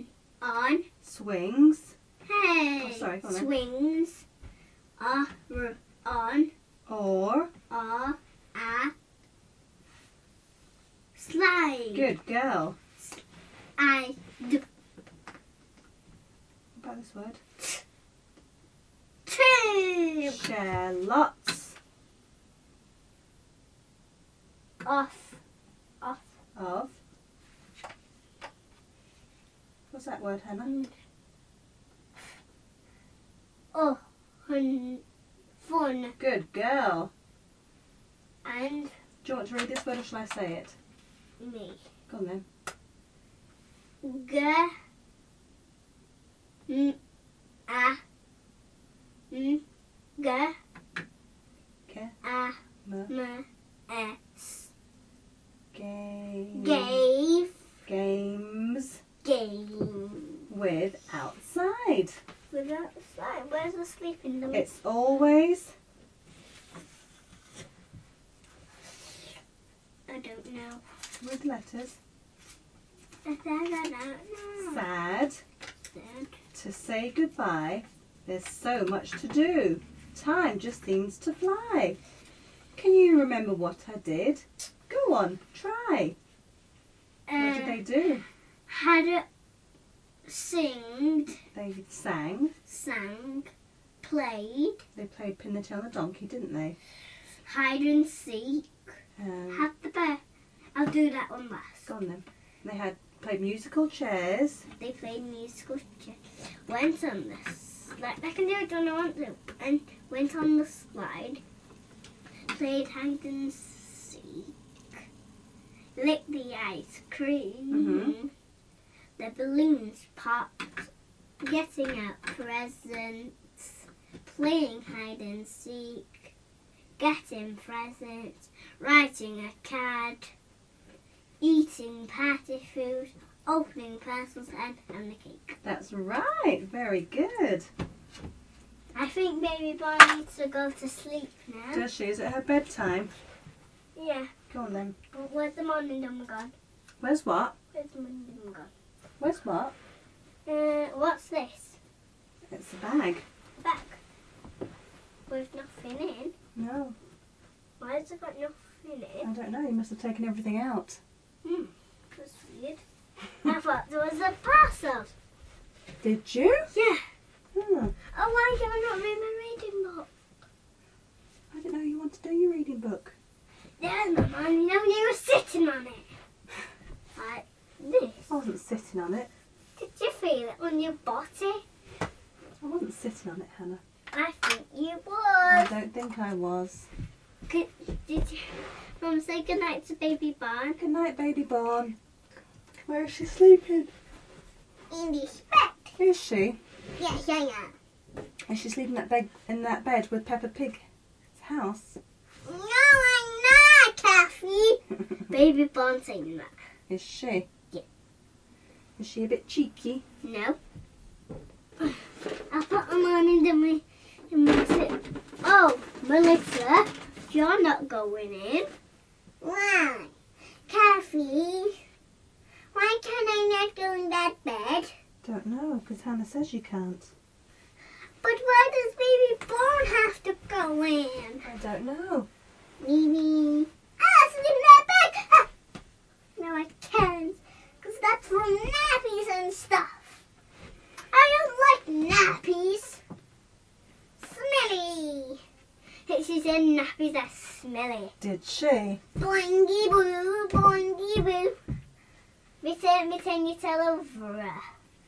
swings hey Oh, sorry, go on then. swings on or a slide. good girl. I do What about this word? two Share lots off of. What's that word, Hannah? fun Good girl. and Do you want to read this word or shall I say it? me. Go on then. Gave Games game. with outside. Without the slide, where's the sleeping dog? It's always I don't know. with letters. I don't know. Sad Sad. to say goodbye. There's so much to do. Time just seems to fly. Can you remember what I did? Go on, try. What did they do? Had it sing, They sang. sang, played, They played Pin the Tail on the Donkey, didn't they? hide and seek, Um, had the bear. I'll do that one last. Go on then. They had played musical chairs. They played musical chairs. Went on this. Like I can do it when I want to. And went on the slide. Played hide and seek. Licked the ice cream. The balloons popped. Getting out presents. Playing hide and seek. Getting presents. Writing a card. Eating party food. Opening parcels and the cake. That's right. Very good. I think baby boy needs to go to sleep now. Does she? Is it her bedtime? Yeah. Go on then. But where's the morning dome gone? Where's what? Where's the morning dome gone? Where's what? What's this? It's a bag. Back. with nothing in. No, Why has it got nothing in? I don't know. You must have taken everything out. That's weird. I thought there was a parcel. Did you? Yeah. Hmm. Oh, why can I not read my reading book? I didn't know you wanted to do your reading book. Yeah, Mum, I know you were sitting on it. Like this. I wasn't sitting on it. Did you feel it when you bought it? I wasn't sitting on it, Hannah. I think you I was. don't think I was. Did you, Mum, say goodnight to baby Barn? Good night, baby Barn. Where is she sleeping? In this bed. Is she? Yes, I am. Is she sleeping in that bed with Peppa Pig's house? No, I'm not, Kathy. Baby Barn saying that. Is she? Yeah. Is she a bit cheeky? No. I put them on in the Oh, Melissa, you're not going in. Why? Kathy, why can I not go in that bed? Don't know, because Hannah says you can't. But why does baby Barn have to go in? I don't know. Maybe I'll sleep in that bed. Ah! No, I can't, because that's for nappies and stuff. I don't like nappies. Smelly. She said nappies are smelly. Did she? Boingy boo, boingy boo. Pretend you tell over her.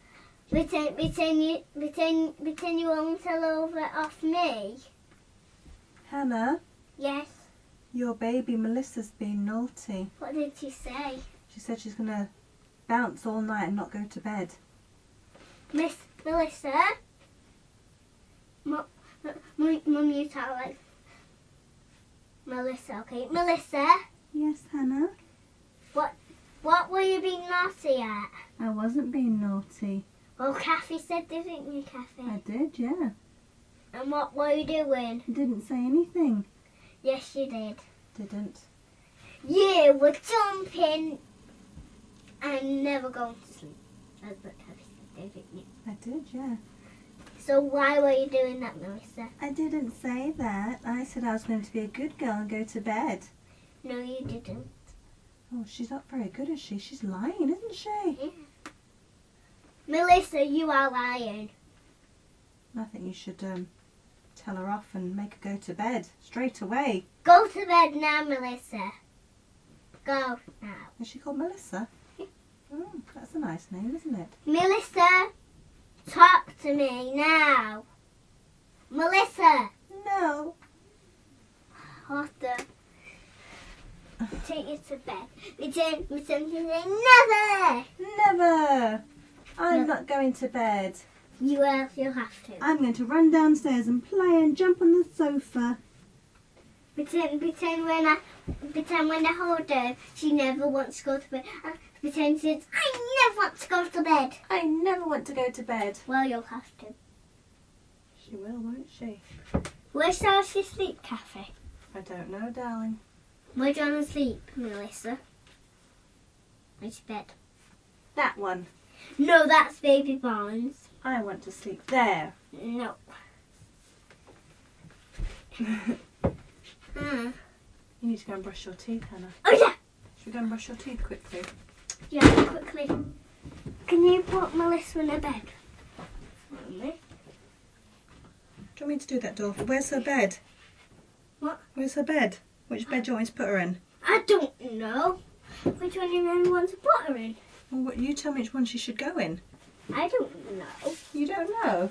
Pretend you won't tell over off me. Hannah, Yes. your baby Melissa's been naughty. What did she say? She said she's going to bounce all night and not go to bed. Miss Melissa? Mum, you sound like Melissa, okay? Melissa, Yes, Hannah? what were you being naughty at? I wasn't being naughty. Well, Kathy said, didn't you, Kathy? I did, yeah. And what were you doing? I didn't say anything. Yes, you did. Didn't. You were jumping and never going to sleep. That's what Kathy said, didn't you? I did, yeah. So why were you doing that, Melissa? I didn't say that. I said I was going to be a good girl and go to bed. No, you didn't. Oh, she's not very good, is she? She's lying, isn't she? Yeah. Melissa, you are lying. I think you should tell her off and make her go to bed straight away. Go to bed now, Melissa. Go now. Is she called Melissa? Yeah. Oh, that's a nice name, isn't it? Melissa, talk to me now. Melissa. No. I'll have to take you to bed. Pretend to say never. Never. I'm No. not going to bed. You'll have to. I'm going to run downstairs and play and jump on the sofa. Pretend when I hold her, she never wants to go to bed. Pretend she says, I never want to go to bed. I never want to go to bed. Well, you'll have to. She will, won't she? Where shall she sleep, Kathy? I don't know, darling. Where do you want to sleep, Melissa? Which bed? That one. No, that's Baby Barnes. I want to sleep there. No. You need to go and brush your teeth, Hannah. Oh, yeah. Should we go and brush your teeth quickly? Yeah, quickly. Can you put Melissa in her bed? For me? Do you want me to do that, Dolph? Where's her bed? What? Where's her bed? Which bed do you want me to put her in? I don't know. Which one do you want to put her in? Well, you tell me which one she should go in. I don't know. You don't know?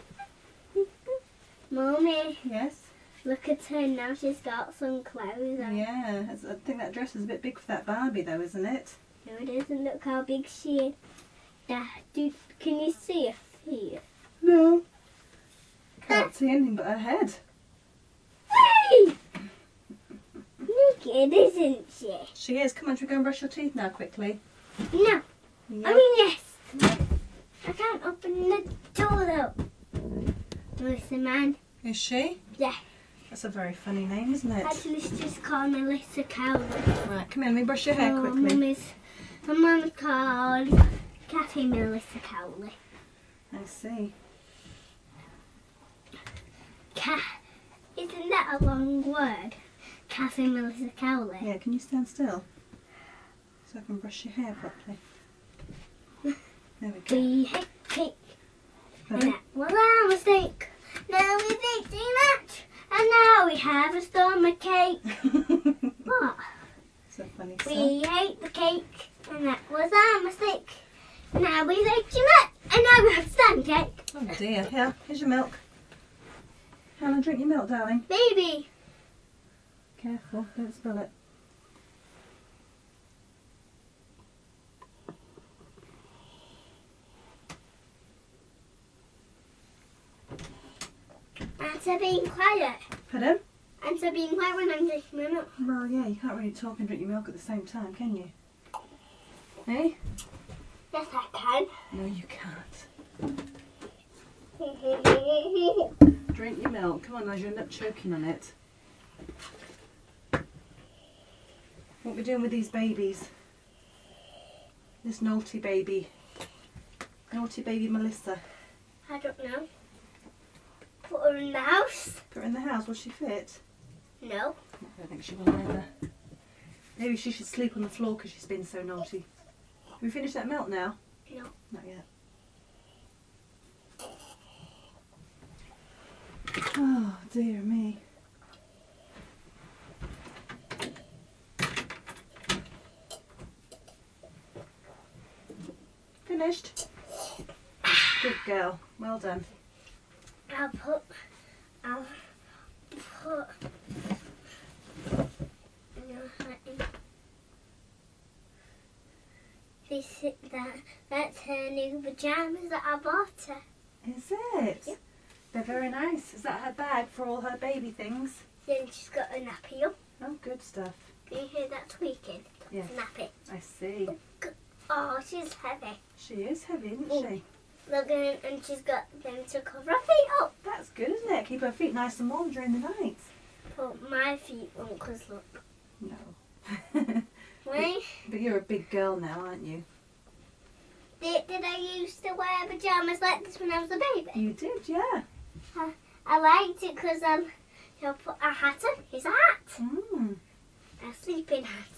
Mommy, Yes. look at her now. She's got some clothes on. Yeah, I think that dress is a bit big for that Barbie though, isn't it? No, it isn't. Look how big she is. Can you see her feet? No. Can't see anything but her head. Hey! Naked, isn't she? She is. Come on, should we go and brush your teeth now quickly? No. Yeah. I mean, yes. I can't open the door though. Melissa, man. Is she? Yeah. That's a very funny name, isn't it? Actually, let's just call Melissa Cowley. Right, come here, let me brush your hair quickly. My mum's called Kathy Melissa Cowley. I see. Isn't that a long word? Kathy Melissa Cowley. Yeah, can you stand still? So I can brush your hair properly. There we go. We hate cake. And Pardon? that was our mistake. Now we've eaten too much. And now we have a stomach cake. What? So funny stuff. We ate the cake. And that was our mistake. Now we've ate too much. And now we have stomach cake. Oh dear. Here, here's your milk. Hannah, drink your milk, darling. Baby. Careful, don't spill it. Answer being quiet. Pardon? Answer being quiet when I'm drinking my milk. Well, yeah, you can't really talk and drink your milk at the same time, can you? Eh? Yes, I can. No, you can't. Drink your milk. Come on, otherwise you'll end up choking on it. What are we doing with these babies? This naughty baby. Naughty baby Melissa. I don't know. Put her in the house? Put her in the house. Will she fit? No. I don't think she will either. Maybe she should sleep on the floor because she's been so naughty. Have we finished that milk now? No. Not yet. Oh, dear me. Finished? Good girl. Well done. I'll put that's her new pajamas that I bought her. Is it? Yep. They're very nice. Is that her bag for all her baby things? Then she's got a nappy up. Oh, good stuff. Can you hear that tweaking? Yes. Nappy. I see. Oh, she's heavy. She is heavy, isn't Oh. she? Look, and she's got them to cover her feet up. That's good, isn't it? Keep her feet nice and warm during the night. But my feet won't, because look. No. Why? But you're a big girl now, aren't you? Did I used to wear pajamas like this when I was a baby? You did, yeah. I liked it because he'll put a hat on. His hat. Mm. A sleeping hat.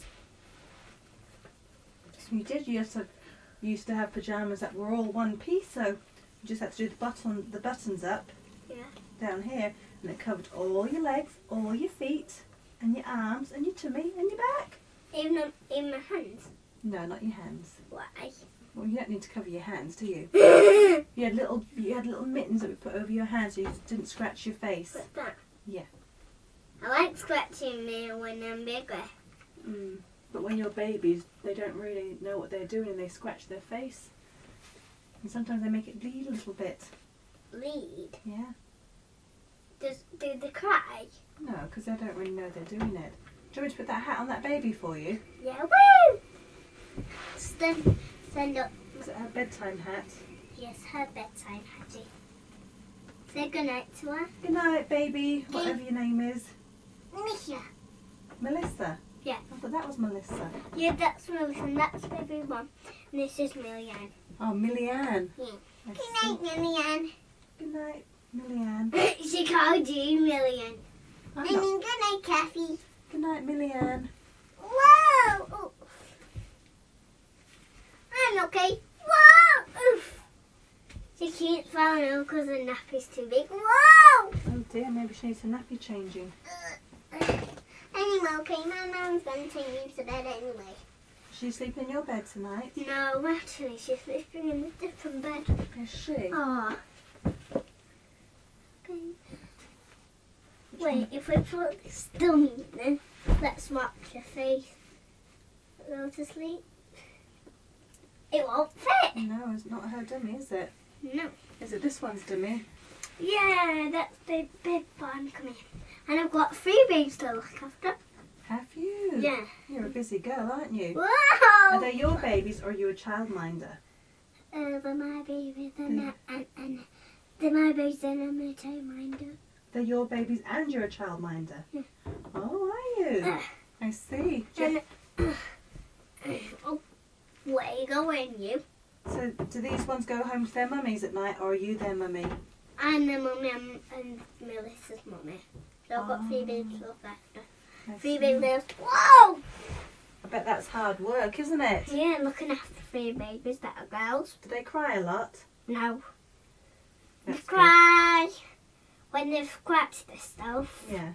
So you did. You used to have pajamas that were all one piece, so you just had to do the buttons up Yeah. down here, and it covered all your legs, all your feet, and your arms, and your tummy, and your back. Even in my hands. No, not your hands. Why? Well, you don't need to cover your hands, do you? You had little mittens that we put over your hands so you didn't scratch your face. What's that? Yeah. I like scratching me when I'm bigger. Mm. But when you're babies, they don't really know what they're doing and they scratch their face. And sometimes they make it bleed a little bit. Bleed? Yeah. Do they cry? No, because they don't really know they're doing it. Do you want me to put that hat on that baby for you? Yeah, woo! Stand up. Is it her bedtime hat? Yes, her bedtime hattie. Say goodnight to her. Good night, baby. Whatever your name is. Melissa. Melissa? Yeah. I thought that was Melissa. Yeah, that's Melissa and that's baby one. And this is Millyanne. Oh, Millyanne. Yeah. I Good see. night, Millyanne. Good night, Millyanne. She called you Millyanne. I'm I not- mean, good night, Kathy. Good night, Millyanne. Whoa! Oh. I'm okay. Whoa! Oof. She keeps falling over because the nappy's too big. Whoa! Oh dear, maybe she needs a nappy changing. Anyway, okay, my mom's going to take me to bed anyway. Is she sleeping in your bed tonight? No, actually, she's sleeping in a different bed. Is she? Aw. Okay. Wait, if we put this dummy then, let's watch your face. Go to sleep. It won't fit. No, it's not her dummy, is it? No. Is it this one's dummy? Yeah, that's the big one. Come here. And I've got 3 babies to look after. Have you? Yeah. You're a busy girl, aren't you? Whoa! Are they your babies or are you a childminder? They're my babies and they're my babies and I'm a childminder. They're your babies and you're a childminder? Yeah. Oh, are you? I see. And, oh, where you going, you? So do these ones go home to their mummies at night or are you their mummy? I'm the mummy and Melissa's mummy. So I've got 3 babies to look after. I 3 see. big girls. Whoa! I bet that's hard work, isn't it? Yeah, looking after 3 babies that are girls. Do they cry a lot? No. They That's good. cry when they've scratched themselves. Yeah.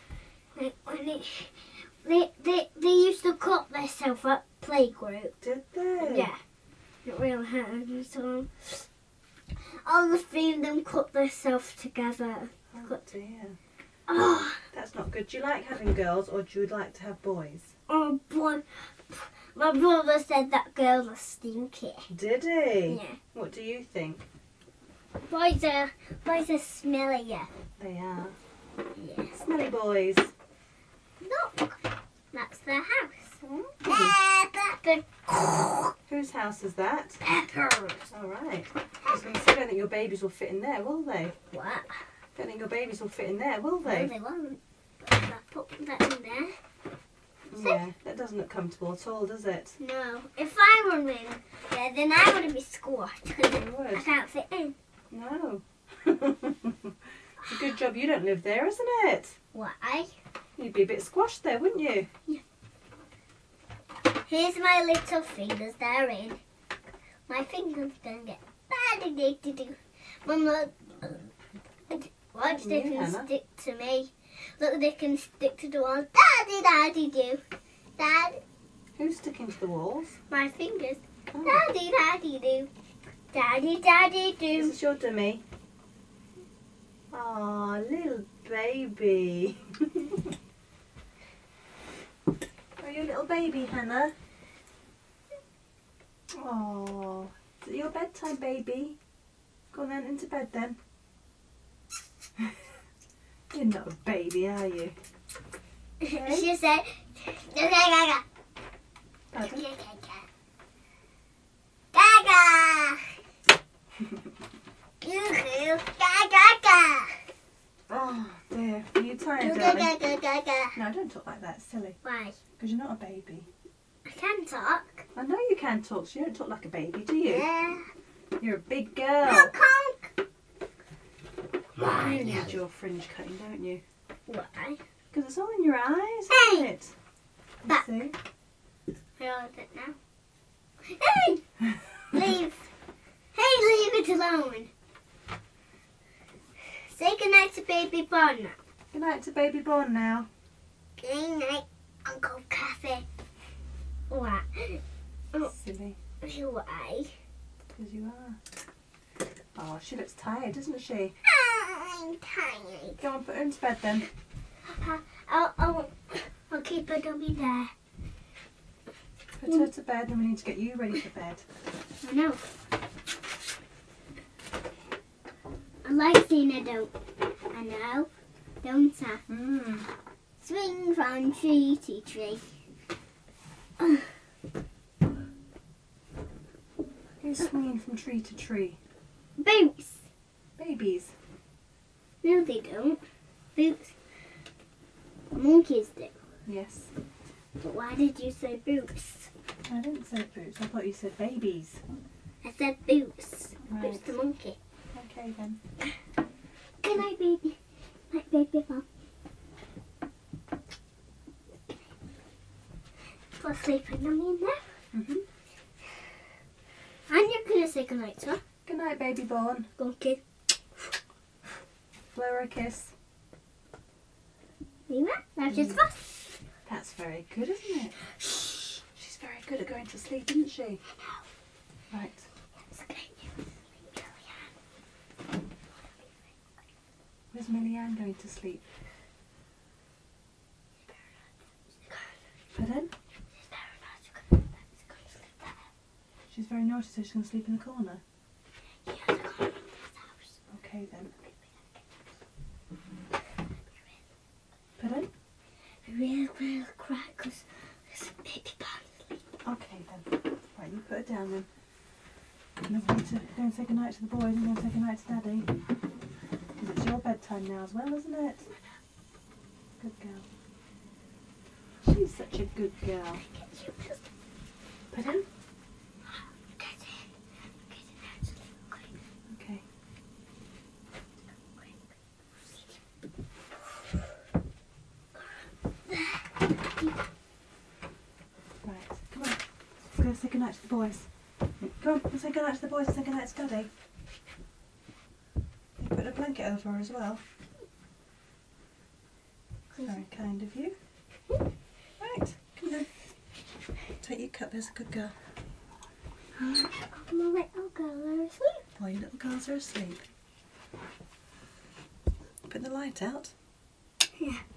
They used to cut themselves at playgroup. Did they? Yeah. It really hurt. So all the 3 of them cut themselves together. Oh dear. Oh, That's not good. Do you like having girls or do you like to have boys? oh boy. My brother said that girls are stinky. Did he? Yeah. What do you think? Boys are smellier. They are. Yes. Smelly boys. Look, that's their house. Mm. Pepper. Whose house is that? Peppers. All right. I was going to say, I don't think your babies will fit in there, will they? What? Don't think your babies will fit in there, will No, they? they won't. But I put that in there. Yeah, that doesn't look comfortable at all, does it? No. If I were in there, then I would be squashed. Because You would. I can't fit in. No. It's a good job you don't live there, isn't it? Why? You'd be a bit squashed there, wouldn't you? Here's my little fingers. They're in. My fingers don't get bad. Mum, look. Watch, they can Hannah. stick to me. Look, they can stick to the wall. Daddy do. Dad, Who's sticking to the walls? my fingers. Oh. Daddy do. Daddy This do. is your dummy. Aw, little baby. Are you a little baby, Hannah? Oh, is it your bedtime, baby? Go on then, into bed then. You're not a baby, are you? Okay. She said, Gaga. Pardon? Gaga. Gaga. Oh dear, are you tired, darling? Gaga. No, don't talk like that, it's silly. Why? Because you're not a baby. I can talk. I know you can talk, so you don't talk like a baby, do you? Yeah. You're a big girl. Conk. You need your fringe cutting, don't you? Why? Because it's all in your eyes, isn't it? You That- see? Where is it now? Hey! Leave. Hey, leave it alone. Say goodnight to baby Bon. Good night to baby born now. Good night, Uncle Cafe. What? Silly, Why? because you are. Oh, she looks tired, doesn't she? I'm tired. Go on, put her into bed then. I'll keep a dummy there. Put her to bed and we need to get you ready for bed. I know. I like seeing a don't. I know. Don't I? Mm. Swing from tree to tree. Who's swinging from tree to tree? Boots. Babies. No, they don't. Boots. Monkeys do. Yes. But why did you say boots? I didn't say boots, I thought you said babies. I said boots. Right. Boots the monkey. Okay then. Good night, baby. Night, baby mom. Put sleeping on me in there. Mhm. And you're gonna say goodnight to her. Good night, baby born. Go on, kid. Blow her a kiss. See that? That's just fast. That's very good, isn't it? She's very good at going to sleep, isn't she? Right. It's okay. Where's Millyanne going to sleep? Pardon? She's very naughty, so she's going to sleep in the corner. Okay then. Pardon? Real cry because there's a baby bug. Okay then. Right, you put it down then. And then we need to go and say goodnight to the boys and then say goodnight to Daddy. Because it's your bedtime now as well, isn't it? Good girl. She's such a good girl. Pardon? Okay. say goodnight to the boys. Come on, let's say goodnight to the boys and say goodnight to Daddy. You put a blanket over her as well. Very kind of you. Right, come here. Take your cup, there's a good girl. My little girl are asleep. All your little girls are asleep. Put the light out. Yeah.